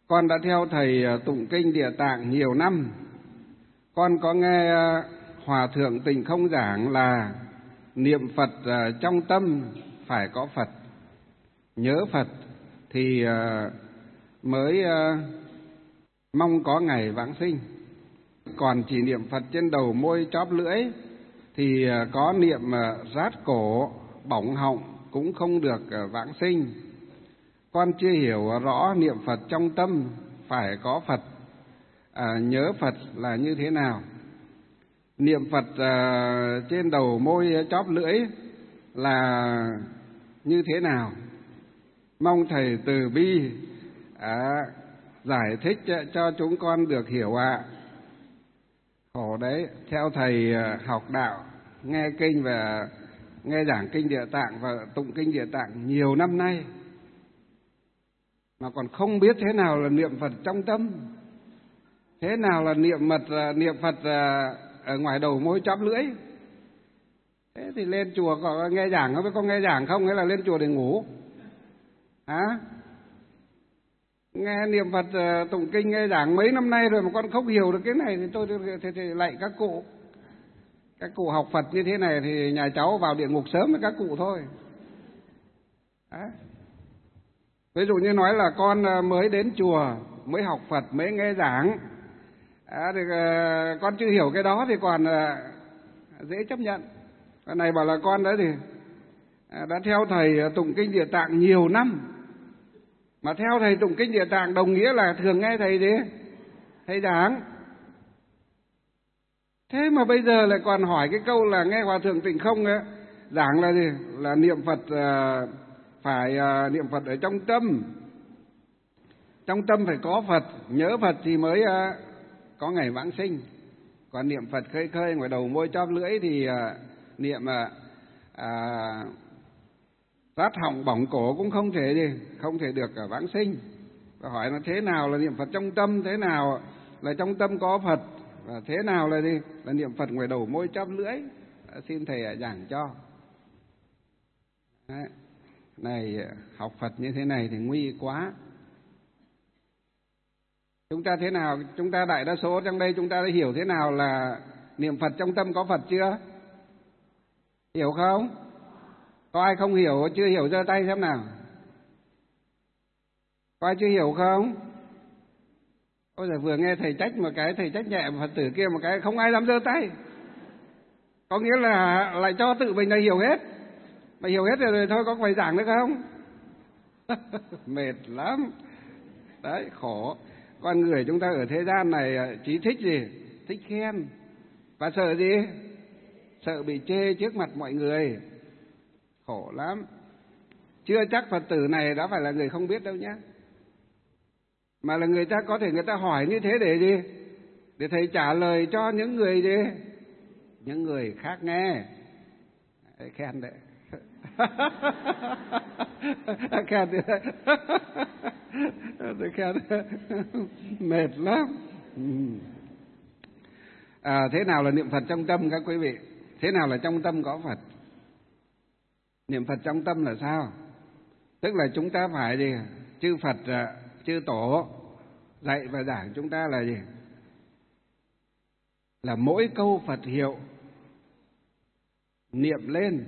Con đã theo thầy tụng kinh Địa Tạng nhiều năm. Con có nghe Hòa Thượng Tịnh Không giảng là niệm Phật trong tâm phải có Phật, nhớ Phật thì mới mong có ngày vãng sinh. Còn chỉ niệm Phật trên đầu môi chóp lưỡi thì có niệm rát cổ, bỏng họng cũng không được vãng sinh. Con chưa hiểu rõ niệm Phật trong tâm phải có Phật, nhớ Phật là như thế nào. Niệm Phật trên đầu môi chóp lưỡi là như thế nào? Mong thầy từ bi giải thích cho chúng con được hiểu ạ. Khổ đấy, theo thầy học đạo, nghe kinh và nghe giảng kinh Địa Tạng và tụng kinh Địa Tạng nhiều năm nay mà còn không biết thế nào là niệm Phật trong tâm, thế nào là niệm Phật ở ngoài đầu môi chóp lưỡi. Thế thì lên chùa có nghe giảng không biết có nghe giảng không, hay là lên chùa để ngủ hả? Nghe niệm Phật tụng kinh nghe giảng mấy năm nay rồi mà con không hiểu được cái này thì tôi thì lạy các cụ học Phật như thế này thì nhà cháu vào địa ngục sớm với các cụ thôi. Đấy. Ví dụ như nói là con mới đến chùa, mới học Phật, mới nghe giảng, thì con chưa hiểu cái đó thì còn dễ chấp nhận. Cái này bảo là con đấy thì đã theo thầy tụng kinh Địa Tạng nhiều năm. Mà theo thầy tụng kinh Địa Tạng đồng nghĩa là thường nghe thầy gì? Thầy giảng. Thế mà bây giờ lại còn hỏi cái câu là nghe Hòa Thượng Tịnh Không ấy, giảng là gì? Là niệm Phật phải niệm Phật ở trong tâm. Trong tâm phải có Phật, nhớ Phật thì mới có ngày vãng sinh. Còn niệm Phật khơi khơi ngoài đầu môi chóp lưỡi thì niệm rát họng bỏng cổ cũng không thể được vãng sinh. Và hỏi là thế nào là niệm Phật trong tâm, thế nào là trong tâm có Phật, và thế nào là gì? Là niệm Phật ngoài đầu môi chóp lưỡi. Xin thầy giảng cho. Đấy. Này, học Phật như thế này thì nguy quá. Chúng ta thế nào, chúng ta đại đa số trong đây chúng ta đã hiểu thế nào là niệm Phật trong tâm có Phật chưa? Hiểu không? Có ai không hiểu, chưa hiểu giơ tay xem nào. Có ai chưa hiểu không? Ôi giời, vừa nghe thầy trách một cái, thầy trách nhẹ Phật tử kia một cái, không ai dám giơ tay. Có nghĩa là lại cho tự mình là hiểu hết. Mà hiểu hết rồi thôi có phải giảng nữa không? Mệt lắm. Đấy, khổ. Con người chúng ta ở thế gian này chỉ thích gì? Thích khen. Và sợ gì? Sợ bị chê trước mặt mọi người. Khổ lắm. Chưa chắc Phật tử này đã phải là người không biết đâu nhé. Mà là người ta có thể người ta hỏi như thế để gì? Để thầy trả lời cho những người gì? Những người khác nghe. Đấy, khen đấy. Khen đấy. Khen đấy. Mệt lắm. Thế nào là niệm Phật trong tâm các quý vị? Thế nào là trong tâm có Phật? Niệm Phật trong tâm là sao? Tức là chúng ta phải gì? Chư Phật, chư Tổ dạy và giảng chúng ta là gì? Là mỗi câu Phật hiệu niệm lên,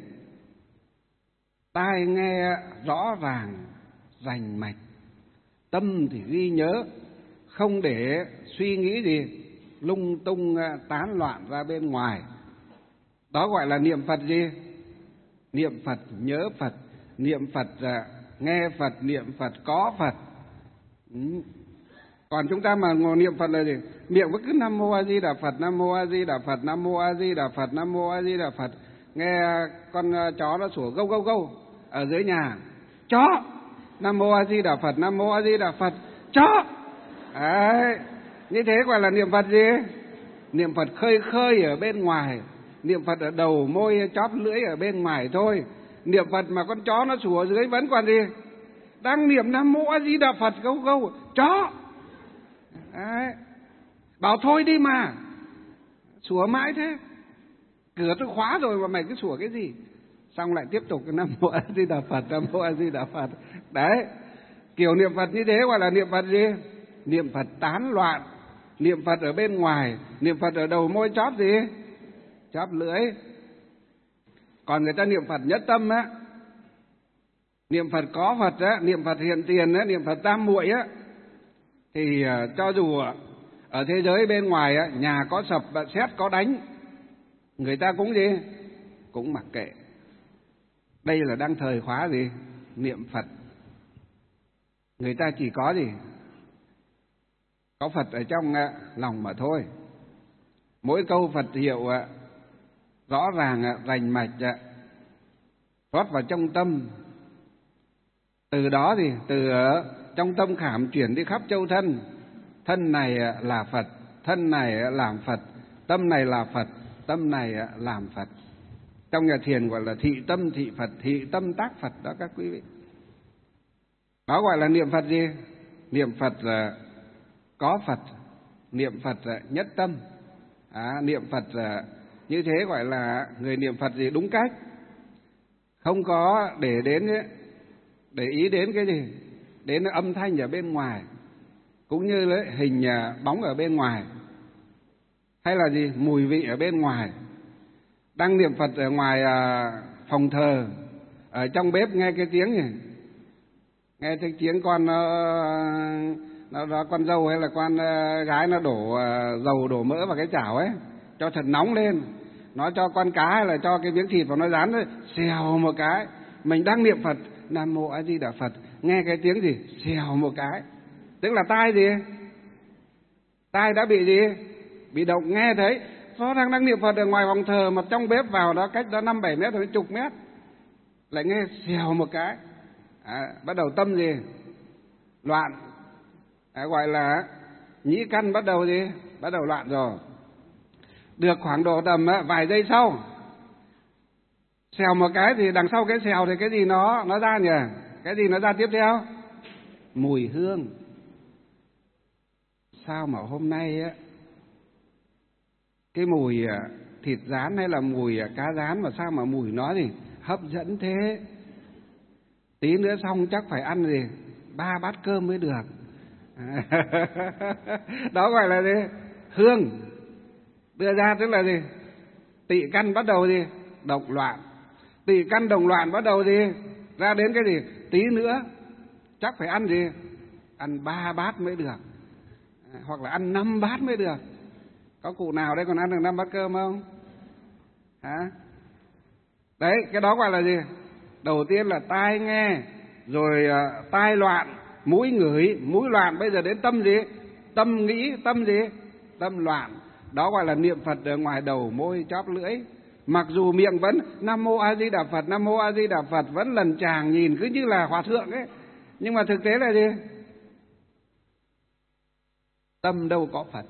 tai nghe rõ ràng, rành mạch, tâm thì ghi nhớ, không để suy nghĩ gì lung tung tán loạn ra bên ngoài. Đó gọi là niệm Phật gì? Niệm Phật nhớ Phật, niệm Phật nghe Phật, niệm Phật có Phật. Còn chúng ta mà ngồi niệm Phật là gì? Miệng cứ Nam Mô A Di Đà Phật, Nam Mô A Di Đà Phật, Nam Mô A Di Đà Phật, Nam Mô A Di Đà Phật. Nghe con chó nó sủa gâu gâu gâu ở dưới nhà. Chó! Nam Mô A Di Đà Phật, Nam Mô A Di Đà Phật. Chó! Đấy. Như thế gọi là niệm Phật gì? Niệm Phật khơi khơi ở bên ngoài. Niệm Phật ở đầu môi chóp lưỡi ở bên ngoài thôi. Niệm Phật mà con chó nó sủa dưới vẫn còn gì? Đang niệm Nam Mô A Di Đà Phật gâu gâu. Chó! Đấy. Bảo thôi đi mà. Sủa mãi thế. Cửa tôi khóa rồi mà mày cứ sủa cái gì? Xong lại tiếp tục Nam Mô A Di Đà Phật, Nam Mô A Di Đà Phật. Đấy. Kiểu niệm Phật như thế gọi là niệm Phật gì? Niệm Phật tán loạn, niệm Phật ở bên ngoài, niệm Phật ở đầu môi chóp gì? Chóp lưỡi. Còn người ta niệm Phật nhất tâm á, niệm Phật có Phật á, niệm Phật hiện tiền á, niệm Phật tam muội á, thì cho dù ở thế giới bên ngoài á, nhà có sập, sét có đánh, người ta cũng gì? Cũng mặc kệ. Đây là đang thời khóa gì? Niệm Phật. Người ta chỉ có gì? Có Phật ở trong lòng mà thôi. Mỗi câu Phật hiệu rõ ràng, rành mạch, rót vào trong tâm. Từ đó thì từ trong tâm khảm chuyển đi khắp châu thân. Thân này là Phật, thân này làm Phật, tâm này là Phật, tâm này làm Phật. Trong nhà thiền gọi là thị tâm thị Phật, thị tâm tác Phật đó các quý vị. Đó gọi là niệm Phật gì? Niệm Phật là có Phật, niệm Phật là nhất tâm. Niệm Phật là như thế gọi là người niệm Phật gì? Đúng cách. Không có để ý đến cái gì? Đến âm thanh ở bên ngoài, cũng như là hình bóng ở bên ngoài, hay là gì? Mùi vị ở bên ngoài. Đang niệm Phật ở ngoài phòng thờ, ở trong bếp nghe cái tiếng gì? Nghe thấy tiếng con con dâu hay là con gái nó đổ dầu đổ mỡ vào cái chảo ấy, cho thật nóng lên. Nó cho con cá hay là cho cái miếng thịt vào nó rán ấy, xèo một cái. Mình đang niệm Phật, Nam Mô A Di Đà Phật, nghe cái tiếng gì? Xèo một cái. Tức là tai gì? Tai đã bị gì? Bị động nghe thấy. Nó đang niệm Phật ở ngoài phòng thờ mà trong bếp vào đó cách đó 5-7 mét rồi, chục mét, lại nghe xèo một cái. Bắt đầu tâm gì? Loạn. Gọi là nhĩ căn bắt đầu gì? Bắt đầu loạn rồi. Được khoảng độ tầm vài giây sau, xèo một cái thì đằng sau cái xèo thì cái gì nó ra nhỉ? Cái gì nó ra tiếp theo? Mùi hương. Sao mà hôm nay á, cái mùi thịt rán hay là mùi cá rán mà sao mà mùi nó gì hấp dẫn thế? Tí nữa xong chắc phải ăn gì 3 bát cơm mới được. Đó gọi là gì? Hương. Đưa ra tức là gì? Tỵ căn bắt đầu gì? Động loạn. Tỵ căn đồng loạn bắt đầu gì? Ra đến cái gì? Tí nữa chắc phải ăn gì? Ăn 3 bát mới được. Hoặc là ăn 5 bát mới được. Có cụ nào đây còn ăn được 5 bát cơm không? Đấy, cái đó gọi là gì? Đầu tiên là tai nghe, rồi tai loạn, mũi ngửi, mũi loạn, bây giờ đến tâm gì? Tâm nghĩ, tâm gì? Tâm loạn. Đó gọi là niệm Phật ở ngoài đầu môi chóp lưỡi. Mặc dù miệng vẫn Nam Mô A Di Đà Phật, Nam Mô A Di Đà Phật, vẫn lần tràng nhìn cứ như là hòa thượng ấy, nhưng mà thực tế là gì? Tâm đâu có Phật.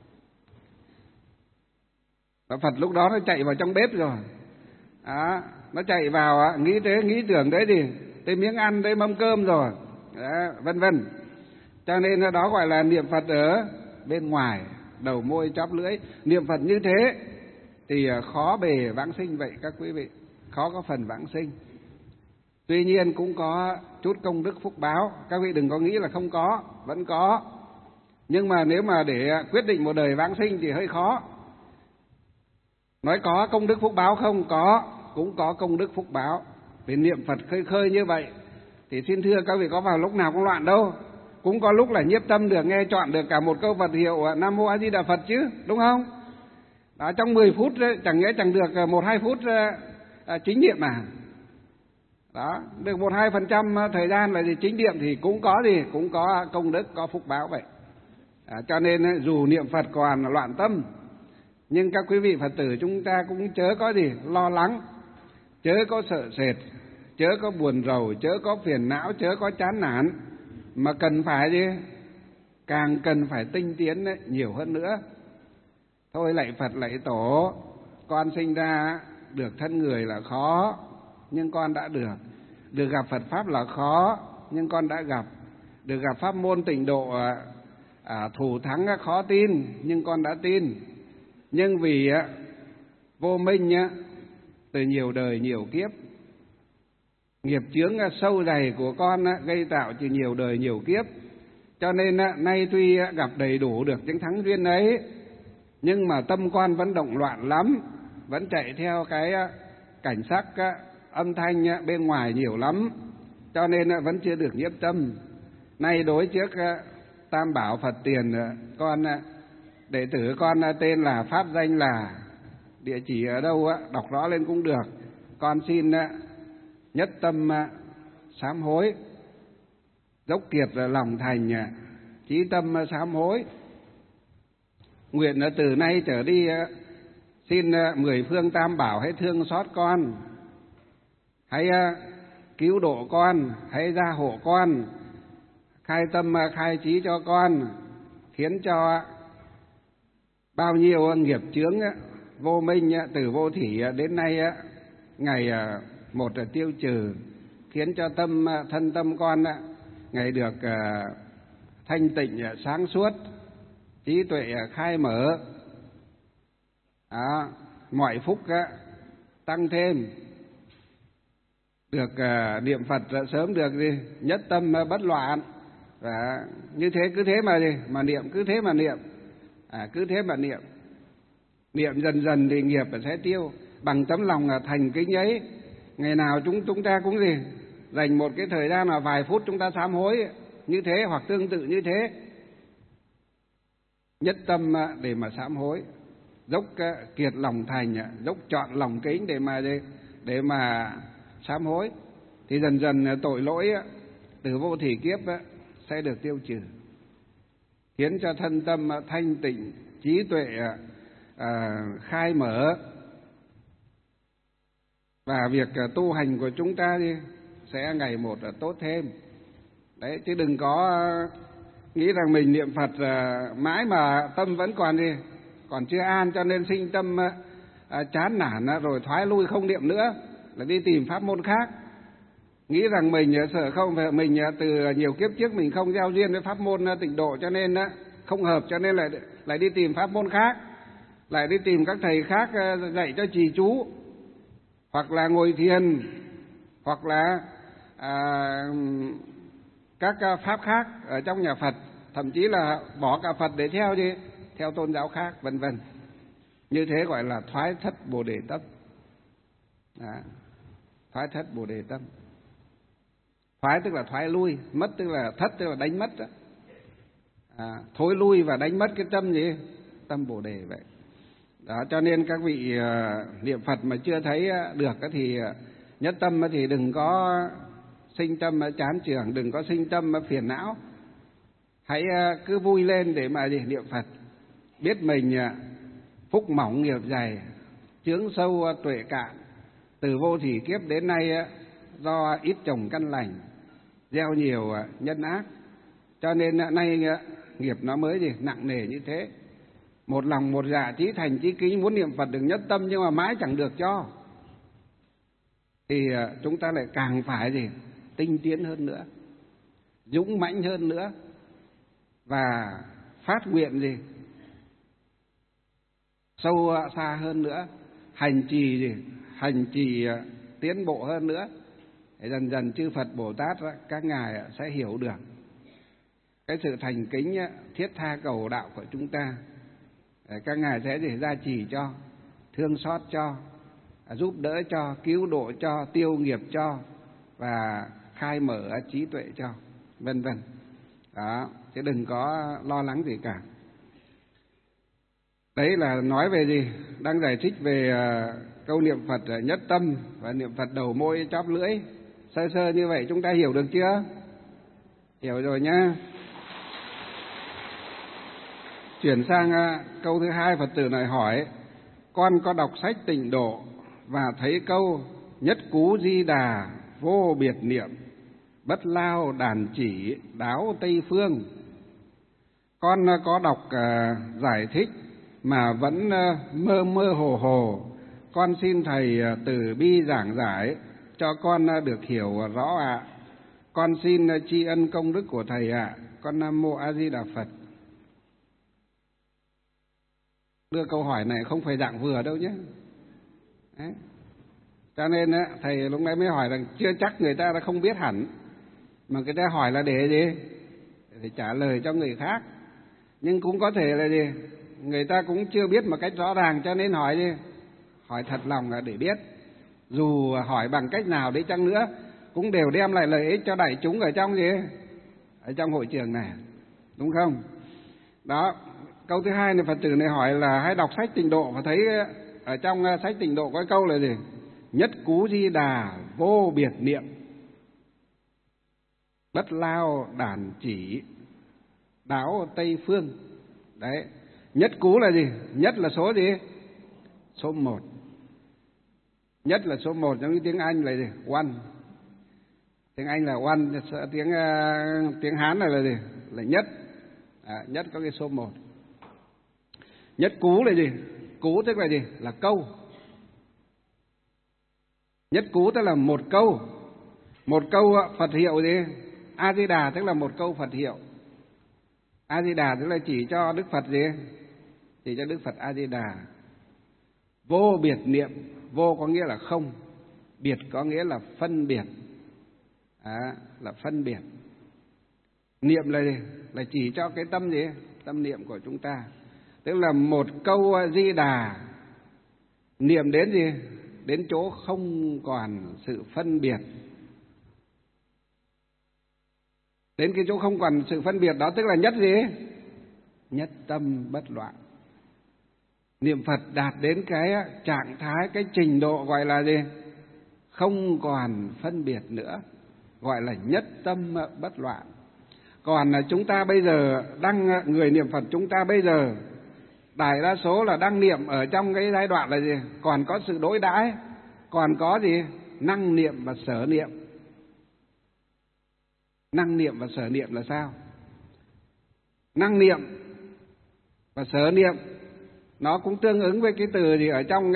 Và Phật lúc đó nó chạy vào trong bếp rồi. Nó chạy vào nghĩ tưởng đấy gì? Tới miếng ăn, tới mâm cơm rồi. Vân vân. Cho nên đó gọi là niệm Phật ở bên ngoài, đầu môi chóp lưỡi. Niệm Phật như thế thì khó bề vãng sinh vậy các quý vị. Khó có phần vãng sinh. Tuy nhiên cũng có chút công đức phúc báo. Các vị đừng có nghĩ là không có, vẫn có. Nhưng mà nếu mà để quyết định một đời vãng sinh thì hơi khó. Nói có công đức phúc báo không? Có, cũng có công đức phúc báo. Vì niệm Phật khơi khơi như vậy thì xin thưa các vị, có vào lúc nào cũng loạn đâu. Cũng có lúc là nhiếp tâm được, nghe chọn được cả một câu Phật hiệu Nam Mô A Di Đà Phật chứ, đúng không? Đó, trong 10 phút chẳng nhẽ chẳng được 1-2 phút chính niệm mà. Đó, được 1-2% thời gian là gì? Chính niệm thì cũng có gì? Cũng có công đức, có phúc báo vậy. Cho nên dù niệm Phật còn loạn tâm, nhưng các quý vị Phật tử chúng ta cũng chớ có gì lo lắng, chớ có sợ sệt, chớ có buồn rầu, chớ có phiền não, chớ có chán nản, mà cần phải gì? Càng cần phải tinh tiến nhiều hơn nữa. Thôi lạy Phật lạy Tổ, con sinh ra được thân người là khó, nhưng con đã được. Được gặp Phật Pháp là khó, nhưng con đã gặp. Được gặp pháp môn tịnh độ thủ thắng khó tin, nhưng con đã tin. Nhưng vì vô minh từ nhiều đời nhiều kiếp, nghiệp chướng sâu dày của con gây tạo từ nhiều đời nhiều kiếp, Cho nên nay tuy gặp đầy đủ được những thắng duyên ấy, nhưng mà tâm con vẫn động loạn lắm, vẫn chạy theo cái cảnh sắc âm thanh bên ngoài nhiều lắm, cho nên vẫn chưa được nhiếp tâm. Nay đối trước Tam Bảo Phật tiền, con đệ tử con tên là, pháp danh là, địa chỉ ở đâu đọc rõ lên cũng được. Con xin nhất tâm sám hối, dốc kiệt lòng thành, chí tâm sám hối. Nguyện từ nay trở đi xin mười phương Tam Bảo hãy thương xót con, hãy cứu độ con, hãy gia hộ con, khai tâm khai trí cho con, khiến cho bao nhiêu nghiệp chướng vô minh từ vô thỉ đến nay ngày một tiêu trừ, khiến cho thân tâm con ngày được thanh tịnh sáng suốt, trí tuệ khai mở, mọi phúc tăng thêm, được niệm Phật sớm được gì nhất tâm bất loạn. Và như thế, cứ thế mà niệm, cứ thế mà niệm, cứ thế mà niệm. Niệm dần dần thì nghiệp sẽ tiêu. Bằng tấm lòng thành kính ấy, ngày nào chúng ta cũng dành một cái thời gian là vài phút chúng ta sám hối như thế, hoặc tương tự như thế, nhất tâm để mà sám hối, dốc kiệt lòng thành, dốc trọn lòng kính để mà sám hối, thì dần dần tội lỗi từ vô thỉ kiếp sẽ được tiêu trừ, khiến cho thân tâm thanh tịnh, trí tuệ khai mở, và việc tu hành của chúng ta sẽ ngày một tốt thêm. Đấy, chứ đừng có nghĩ rằng mình niệm Phật mãi mà tâm vẫn còn chưa an, cho nên sinh tâm chán nản rồi thoái lui không niệm nữa, là đi tìm pháp môn khác. Nghĩ rằng mình sợ không, mình từ nhiều kiếp trước mình không giao duyên với pháp môn tịnh độ, cho nên không hợp, cho nên lại đi tìm pháp môn khác, lại đi tìm các thầy khác dạy cho trì chú, hoặc là ngồi thiền, hoặc là các pháp khác ở trong nhà Phật, thậm chí là bỏ cả Phật để theo tôn giáo khác, vân vân. Như thế gọi là thoái thất Bồ Đề tâm. Thoái thất Bồ Đề tâm. Thoái tức là thoái lui, mất tức là thất, tức là đánh mất đó. Thối lui và đánh mất cái tâm tâm Bồ Đề vậy. Đó, cho nên các vị niệm Phật mà chưa thấy được thì nhất tâm thì đừng có sinh tâm chán chường, đừng có sinh tâm phiền não. Hãy cứ vui lên để mà niệm Phật. Biết mình phúc mỏng nghiệp dày, chướng sâu tuệ cạn, từ vô thỉ kiếp đến nay do ít trồng căn lành, gieo nhiều nhân ác, cho nên nay nghiệp nó mới nặng nề như thế. Một lòng một dạ chí thành chí kính muốn niệm Phật được nhất tâm, nhưng mà mãi chẳng được cho, thì chúng ta lại càng phải tinh tiến hơn nữa, dũng mãnh hơn nữa, và phát nguyện sâu xa hơn nữa, hành trì tiến bộ hơn nữa. Để dần dần chư Phật Bồ Tát các ngài sẽ hiểu được cái sự thành kính thiết tha cầu đạo của chúng ta. Các ngài sẽ gia trì cho, thương xót cho, giúp đỡ cho, cứu độ cho, tiêu nghiệp cho, và khai mở trí tuệ cho, vân vân. Đó, chứ đừng có lo lắng gì cả. Đấy là nói về đang giải thích về câu niệm Phật nhất tâm và niệm Phật đầu môi chóp lưỡi. Sơ sơ như vậy chúng ta hiểu được chưa? Hiểu rồi nhá. Chuyển sang câu thứ hai, Phật tử này hỏi: con có đọc sách Tịnh Độ và thấy câu nhất cú Di Đà vô biệt niệm, bất lao đàn chỉ đáo Tây Phương. Con có đọc giải thích mà vẫn mơ mơ hồ hồ. Con xin thầy từ bi giảng giải cho con được hiểu rõ ạ. Con xin tri ân công đức của thầy ạ. Con Nam Mô A Di Đà Phật. Đưa câu hỏi này không phải dạng vừa đâu nhé. Đấy. Cho nên thầy lúc nãy mới hỏi rằng chưa chắc người ta đã không biết hẳn, mà người ta hỏi là để để trả lời cho người khác. Nhưng cũng có thể là gì? Người ta cũng chưa biết một cách rõ ràng, cho nên hỏi đi, hỏi thật lòng là để biết. Dù hỏi bằng cách nào đi chăng nữa cũng đều đem lại lợi ích cho đại chúng ở trong gì? Ở trong hội trường này, đúng không? Đó, câu thứ hai này Phật tử này hỏi là hay đọc sách Tịnh Độ và thấy ở trong sách Tịnh Độ có câu là gì? Nhất cú Di Đà vô biệt niệm, bất lao đàn chỉ, đáo Tây Phương. Đấy, nhất cú là gì? Nhất là số gì? Số 1. Nhất là số 1, trong tiếng Anh là gì? One. Tiếng Anh là one, tiếng Hán là gì? Là nhất. Nhất có cái số 1. Nhất cú là gì? Cú tức là gì? Là câu. Nhất cú tức là một câu. Một câu Phật hiệu gì? A Di Đà tức là một câu Phật hiệu. A Di Đà tức là chỉ cho Đức Phật gì? Chỉ cho Đức Phật A Di Đà. Vô biệt niệm, vô có nghĩa là không, biệt có nghĩa là phân biệt. Là phân biệt. Niệm là gì? Là chỉ cho cái tâm gì? Tâm niệm của chúng ta. Tức là một câu Di Đà niệm đến gì? Đến chỗ không còn sự phân biệt. Đến cái chỗ không còn sự phân biệt đó tức là nhất gì? Nhất tâm bất loạn. Niệm Phật đạt đến cái trạng thái, cái trình độ gọi là gì? Không còn phân biệt nữa, gọi là nhất tâm bất loạn. Còn chúng ta bây giờ người niệm Phật chúng ta bây giờ đại đa số là đang niệm ở trong cái giai đoạn là gì? Còn có sự đối đãi, còn có gì? Năng niệm và sở niệm. Năng niệm và sở niệm là sao? Năng niệm và sở niệm nó cũng tương ứng với cái từ gì ở trong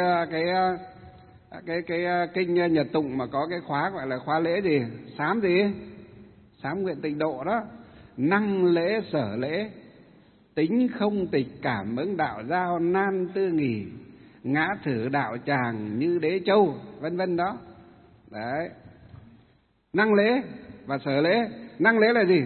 cái kinh Nhật Tụng mà có cái khóa gọi là khóa lễ gì? Sám gì? Sám nguyện tịnh độ đó. Năng lễ sở lễ, tính không tịch cảm ứng đạo giao nan tư nghỉ, ngã thử đạo tràng như đế châu, vân vân đó. Đấy. Năng lễ và sở lễ. Năng lễ là gì?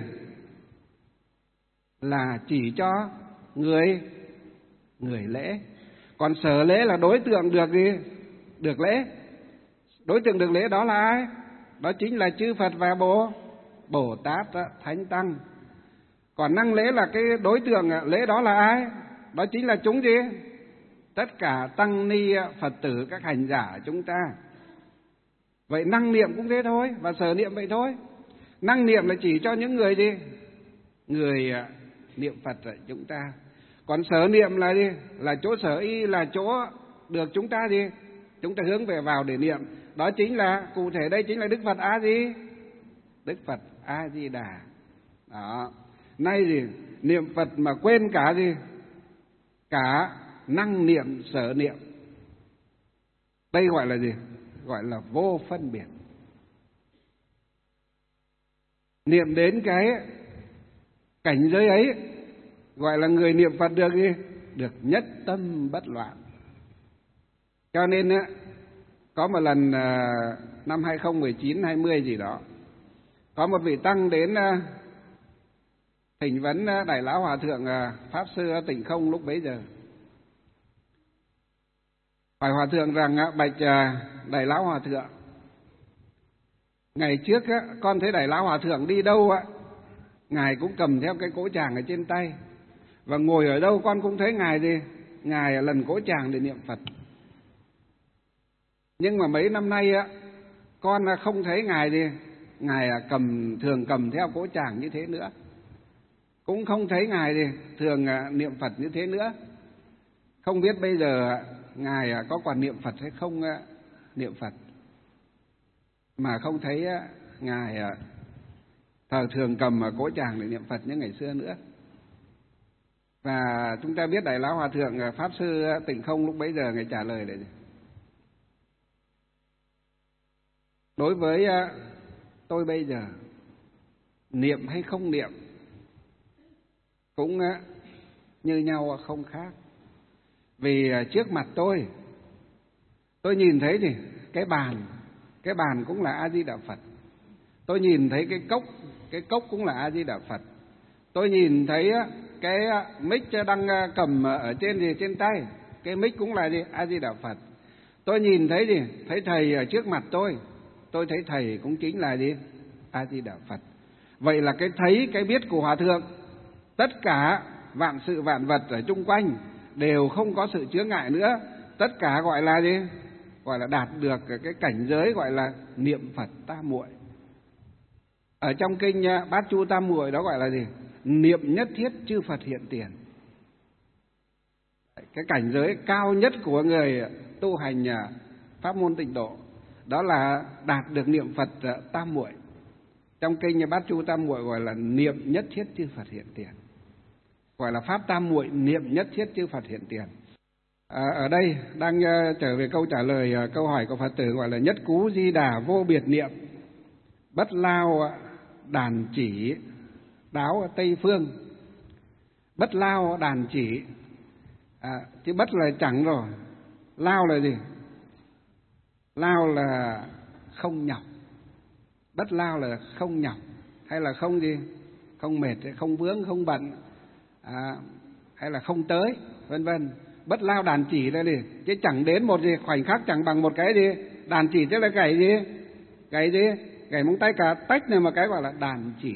Là chỉ cho người lễ. Còn sở lễ là đối tượng được gì? Được lễ. Đối tượng được lễ đó là ai? Đó chính là chư Phật và Bồ Tát Thánh Tăng. Còn năng lễ là cái đối tượng lễ đó là ai? Đó chính là chúng gì? Tất cả tăng ni Phật tử, các hành giả chúng ta. Vậy năng niệm cũng thế thôi, và sở niệm vậy thôi. Năng niệm là chỉ cho những người gì? Người niệm Phật chúng ta. Còn sở niệm là gì? Là chỗ sở y, là chỗ được chúng ta gì? Chúng ta hướng về vào để niệm. Đó chính là, cụ thể đây chính là Đức Phật A Di. Đức Phật A Di Đà. Đó. Nay gì? Niệm Phật mà quên cả gì? Cả năng niệm, sở niệm. Đây gọi là gì? Gọi là vô phân biệt. Niệm đến cái cảnh giới ấy gọi là người niệm Phật được gì? Được nhất tâm bất loạn. Cho nên có một lần năm 2019, 20 gì đó, có một vị tăng đến thỉnh vấn Đại Lão Hòa Thượng Pháp Sư Tịnh Không lúc bấy giờ. Hỏi Hòa Thượng rằng: bạch Đại Lão Hòa Thượng, ngày trước con thấy Đại Lão Hòa Thượng đi đâu Ngài cũng cầm theo cái cỗ tràng ở trên tay, và ngồi ở đâu con cũng thấy Ngài gì? Ngài lần cỗ tràng để niệm Phật. Nhưng mà mấy năm nay con không thấy Ngài gì? Ngài thường cầm theo cỗ tràng như thế nữa. Cũng không thấy Ngài gì? Thường niệm Phật như thế nữa. Không biết bây giờ Ngài có còn niệm Phật hay không niệm Phật. Mà không thấy Ngài thường cầm cỗ tràng để niệm Phật như ngày xưa nữa. Và chúng ta biết Đại Lão Hòa Thượng Pháp Sư Tịnh Không lúc bấy giờ Ngài trả lời là gì? Đối với tôi bây giờ, niệm hay không niệm cũng như nhau không khác. Vì trước mặt tôi nhìn thấy gì? Cái bàn cũng là A Di Đà Phật. Tôi nhìn thấy cái cốc cũng là A Di Đà Phật. Tôi nhìn thấy cái mic đang cầm ở trên tay, cái mic cũng là gì? A Di Đà Phật. Tôi nhìn thấy gì? Thấy thầy ở trước mặt tôi thấy thầy cũng chính là gì? A Di Đà Phật. Vậy là cái thấy, cái biết của Hòa thượng, tất cả vạn sự vạn vật ở chung quanh đều không có sự chướng ngại nữa. Tất cả gọi là gì? Gọi là đạt được cái cảnh giới gọi là niệm Phật tam muội. Ở trong kinh Bát Chu Tam Muội đó gọi là gì? Niệm nhất thiết chư Phật hiện tiền. Cái cảnh giới cao nhất của người tu hành pháp môn Tịnh độ đó là đạt được niệm Phật tam muội. Trong kinh Bát Chu Tam Muội gọi là niệm nhất thiết chư Phật hiện tiền, gọi là pháp tam muội, niệm nhất thiết chư Phật hiện tiền. Ở đây đang trở về câu trả lời câu hỏi của Phật tử, gọi là nhất cú Di Đà vô biệt niệm, bất lao đàn chỉ đáo Tây Phương. Bất lao đàn chỉ, chứ bất là chẳng rồi, lao là gì? Lao là không nhọc. Bất lao là không nhọc, hay là không gì? Không mệt, không vướng, không bận, hay là không tới, vân vân. Bất lao đàn chỉ là gì? Chứ chẳng đến một gì khoảnh khắc, chẳng bằng một cái gì đàn chỉ, tức là gảy gì? Gảy gì? Gảy móng tay cả tách này, mà cái gọi là đàn chỉ.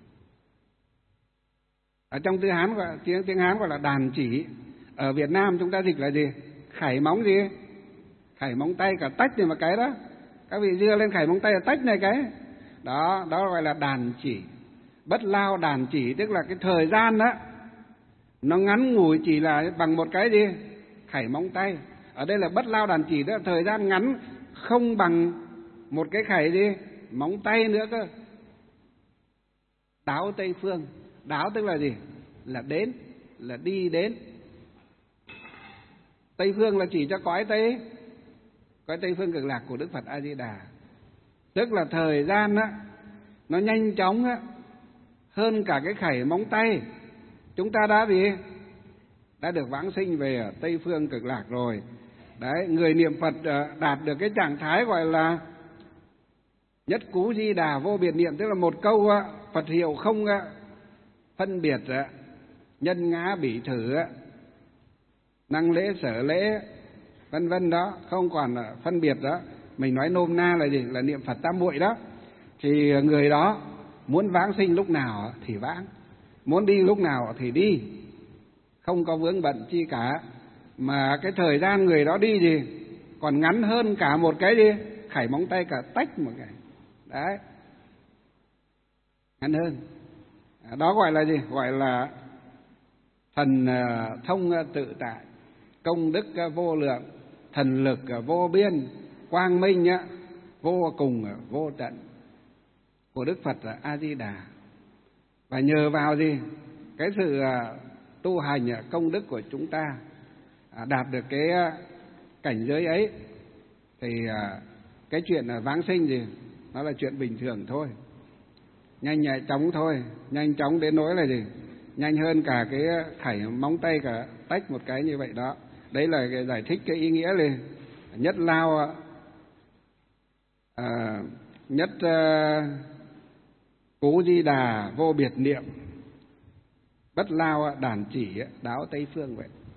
Ở trong tiếng Hán gọi tiếng Hán gọi là đàn chỉ. Ở Việt Nam chúng ta dịch là gì? Khảy móng gì? Khảy móng tay cả tách này, mà cái đó các vị đưa lên khảy móng tay là tách này cái đó gọi là đàn chỉ. Bất lao đàn chỉ tức là cái thời gian đó nó ngắn ngủi, chỉ là bằng một cái gì? Khảy móng tay. Ở đây là bất lao đàn chỉ, tức là thời gian ngắn không bằng một cái khảy gì? Móng tay nữa cơ. Đáo Tây Phương. Đáo tức là gì? Là đến, là đi đến. Tây Phương là chỉ cho cõi Tây Phương Cực Lạc của Đức Phật A Di Đà. Tức là thời gian á nó nhanh chóng á hơn cả cái khảy móng tay. Chúng ta đã được vãng sinh về ở Tây Phương Cực Lạc rồi. Đấy, người niệm Phật đạt được cái trạng thái gọi là nhất cú Di Đà vô biệt niệm, tức là một câu Phật hiệu không phân biệt nhân ngã bỉ thử, năng lễ sở lễ, vân vân đó, không còn phân biệt đó. Mình nói nôm na là gì? Là niệm Phật tam muội đó. Thì người đó muốn vãng sinh lúc nào thì vãng, muốn đi lúc nào thì đi, không có vướng bận chi cả. Mà cái thời gian người đó đi gì còn ngắn hơn cả một cái đi khảy móng tay cả tách một cái. Đấy, ngắn hơn. Đó gọi là gì? Gọi là thần thông tự tại, công đức vô lượng, thần lực vô biên, quang minh vô cùng vô tận của Đức Phật A Di Đà. Và nhờ vào gì? Cái sự tu hành công đức của chúng ta đạt được cái cảnh giới ấy, thì cái chuyện vãng sinh gì nó là chuyện bình thường thôi, nhanh chóng thôi, nhanh chóng đến nỗi là gì? Nhanh hơn cả cái khảy móng tay cả tách một cái như vậy đó. Đấy là cái giải thích cái ý nghĩa lên nhất lao nhất cú Di Đà vô biệt niệm, bất lao đàn chỉ đáo Tây Phương vậy.